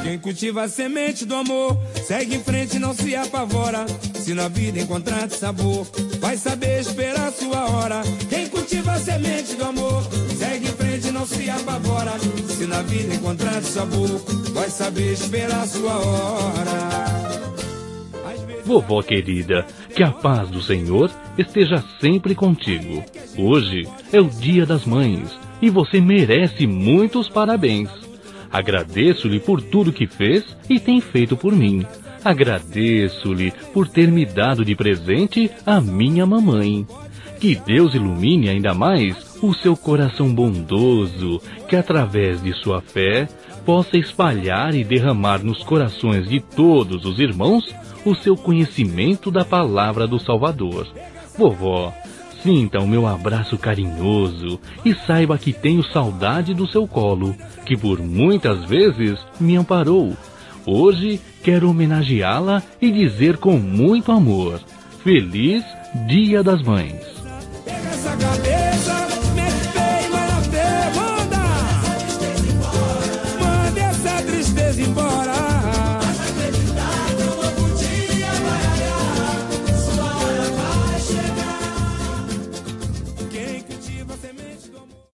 Quem cultiva a semente do amor, segue em frente, não se apavora. Se na vida encontrar sabor, vai saber esperar sua hora. Quem cultiva a semente do amor, segue em frente, não se apavora. Se na vida encontrar sabor, vai saber esperar sua hora. Vovó querida, que a paz do Senhor esteja sempre contigo. Hoje é o Dia das Mães e você merece muitos parabéns. Agradeço-lhe por tudo que fez e tem feito por mim. Agradeço-lhe por ter me dado de presente a minha mamãe. Que Deus ilumine ainda mais o seu coração bondoso, que através de sua fé possa espalhar e derramar nos corações de todos os irmãos o seu conhecimento da palavra do Salvador. Vovó, sinta o meu abraço carinhoso e saiba que tenho saudade do seu colo, que por muitas vezes me amparou. Hoje quero homenageá-la e dizer com muito amor: Feliz Dia das Mães.